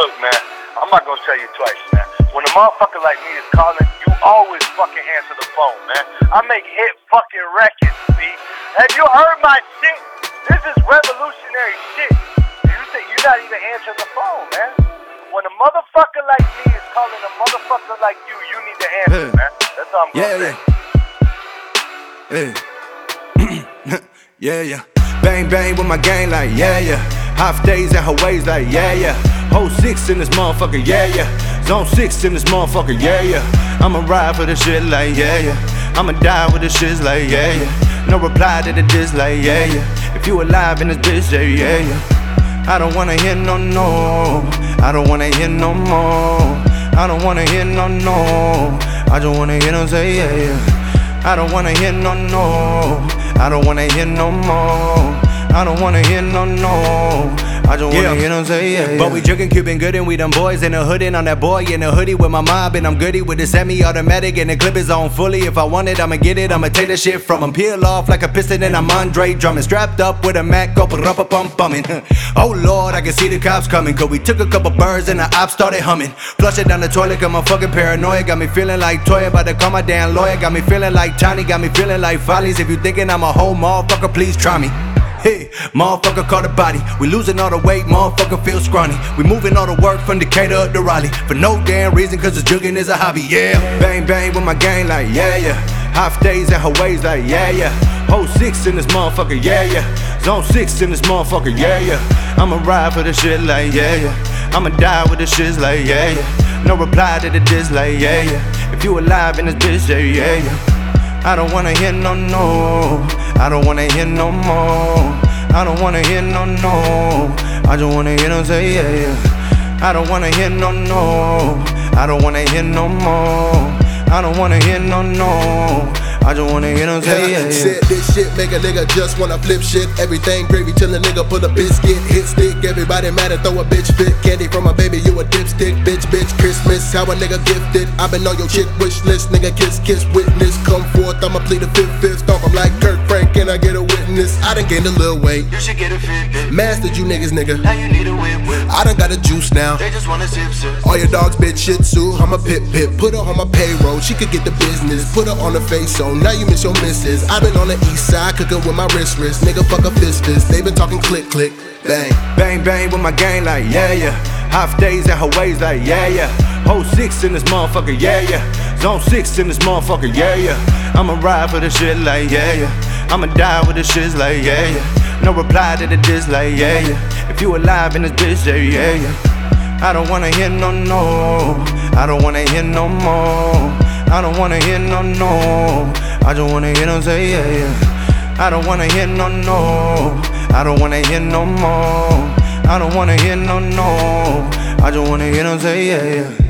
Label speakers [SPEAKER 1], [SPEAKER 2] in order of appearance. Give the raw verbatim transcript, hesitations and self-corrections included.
[SPEAKER 1] Look, man, I'm not gonna tell you twice, man. When a motherfucker like me is calling, you always fucking answer the phone, man. I make hit fucking records, B. Have you heard my shit? This is revolutionary shit. You say you're not even answering the phone, man. When a motherfucker like me is calling a motherfucker like you, you need to answer, yeah. man. That's all I'm gonna
[SPEAKER 2] yeah,
[SPEAKER 1] say.
[SPEAKER 2] Yeah, yeah, yeah. Bang, bang with my gang like, yeah, yeah. Half days and her ways like, yeah, yeah. Whole six in this motherfucker, yeah, yeah. Zone six in this motherfucker, yeah, yeah. I'ma ride for the shit like, yeah, yeah. I'ma die with the shits like, yeah, yeah. No reply to the diss like, yeah, yeah. If you alive in this bitch, yeah, yeah, yeah. I don't wanna hear no, no. I don't wanna hear no more. I don't wanna hear no, no. I just wanna hear them say, yeah, yeah. I don't wanna hear no, no. I don't wanna hear no more. I don't wanna hear no, no. I just wanna yeah. hear them say, yeah, yeah. But we drinking Cuban good and we them boys in the hood and on that boy in the hoodie with my mob and I'm goody with the semi-automatic and the clip is on fully. If I want it, I'ma get it, I'ma take the shit from him. Peel off like a piston and I'm Andre drumming. Strapped up with a Mac, go up a pump bumming. Oh Lord, I can see the cops coming. Cause we took a couple birds and the ops started humming. Flush it down the toilet cause I'm fucking paranoid. Got me feeling like Toya, about to call my damn lawyer. Got me feeling like Tiny, got me feeling like Follies. If you thinking I'm a whole motherfucker, please try me. Hey, motherfucker caught a body. We losing all the weight, motherfucker feel scrawny. We moving all the work from Decatur up to Raleigh. For no damn reason, cause this jugging is a hobby, yeah. Bang, bang with my gang like, yeah, yeah. Half days and her ways like, yeah, yeah. Whole six in this motherfucker, yeah, yeah. Zone six in this motherfucker, yeah, yeah. I'ma ride for the shit like, yeah, yeah. I'ma die with the shits like, yeah, yeah. No reply to the diss like, yeah, yeah. If you alive in this bitch, yeah, yeah, yeah. I don't wanna hear no, no. I don't wanna hear no more. I don't wanna hear no, no. I just wanna hear them say, yeah, yeah. I don't wanna hear no, no. I don't wanna hear no more. I don't wanna hear no, no. I just wanna hear them say, yeah, yeah.
[SPEAKER 3] Said this shit make a nigga just wanna flip shit. Everything gravy till a nigga put a biscuit. Hit stick, everybody mad and throw a bitch fit. Candy from a baby, you a dipstick. Bitch, bitch, Christmas, how a nigga gifted. I been on your chick wish list, nigga kiss, kiss, witness. Come forth, I'ma plead the fifth, fifth. Stomp, I'm like Kirk Frank, can I get a witness? I done gained a little weight.
[SPEAKER 4] You should get a fit, fit.
[SPEAKER 3] Mastered you niggas, nigga.
[SPEAKER 4] Now you need a whip, whip.
[SPEAKER 3] I done got a juice now.
[SPEAKER 4] They just wanna sip, sip.
[SPEAKER 3] All your dogs bitch shih tzu, I'm a pit pit. Put her on my payroll, she could get the business. Put her on the face, so now you miss your missus. I been on the east side, cooking with my wrist wrist. Nigga fuck a fist fist, they been talking click click, bang.
[SPEAKER 2] Bang bang with my gang like, yeah yeah. Half days and her ways like, yeah yeah. Whole six in this motherfucker, yeah yeah. Zone six in this motherfucker, yeah yeah. I'ma ride for the shit like, yeah yeah. I'ma die with the shits like, yeah yeah. No reply to the diss like, yeah yeah. If you alive in this bitch, yeah yeah yeah. I don't wanna hear no, no. I don't wanna hear no more. I don't wanna hear no, no. I just wanna hear them say, yeah, yeah. I don't wanna hear no, no. I don't wanna hear no more. I don't wanna hear no, no. I just wanna hear them say, yeah, yeah.